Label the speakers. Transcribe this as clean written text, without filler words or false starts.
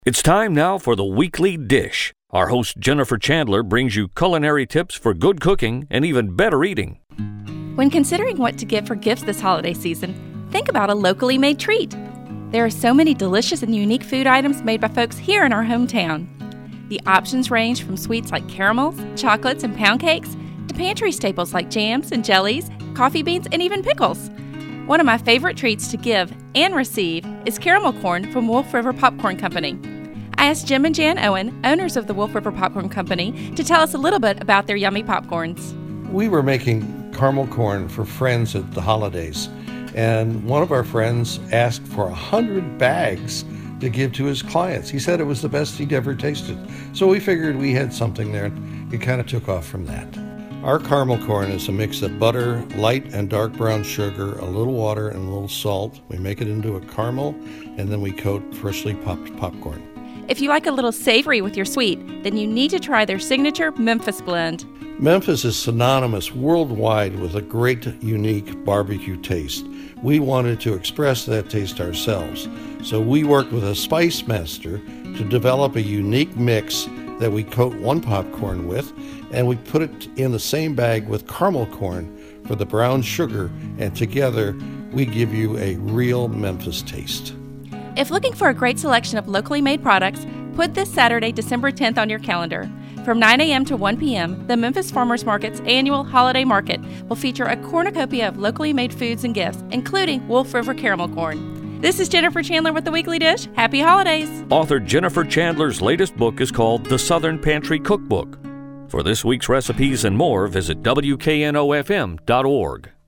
Speaker 1: It's time now for the Weekly Dish. Our host Jennifer Chandler brings you culinary tips for good cooking and even better eating.
Speaker 2: When considering what to get for gifts this holiday season, think about a locally made treat. There are so many delicious and unique food items made by folks here in our hometown. The options range from sweets like caramels, chocolates, and pound cakes to pantry staples like jams and jellies, coffee beans, and even pickles. One of my favorite treats to give and receive is caramel corn from Wolf River Popcorn Company. I asked Jim and Jan Owen, owners of the Wolf River Popcorn Company, to tell us a little bit about their yummy popcorns.
Speaker 3: We were making caramel corn for friends at the holidays, and one of our friends asked for 100 bags to give to his clients. He said it was the best he'd ever tasted. So we figured we had something there, and it kind of took off from that. Our caramel corn is a mix of butter, light and dark brown sugar, a little water, and a little salt. We make it into a caramel, and then we coat freshly popped popcorn.
Speaker 2: If you like a little savory with your sweet, then you need to try their signature Memphis blend.
Speaker 3: Memphis is synonymous worldwide with a great, unique barbecue taste. We wanted to express that taste ourselves, so we worked with a spice master to develop a unique mix that we coat one popcorn with, and we put it in the same bag with caramel corn for the brown sugar, and together we give you a real Memphis taste.
Speaker 2: If looking for a great selection of locally made products, put this Saturday, December 10th on your calendar. From 9 a.m. to 1 p.m., the Memphis Farmers Market's annual holiday market will feature a cornucopia of locally made foods and gifts, including Wolf River caramel corn. This is Jennifer Chandler with the Weekly Dish. Happy holidays!
Speaker 1: Author Jennifer Chandler's latest book is called The Southern Pantry Cookbook. For this week's recipes and more, visit WKNOFM.org.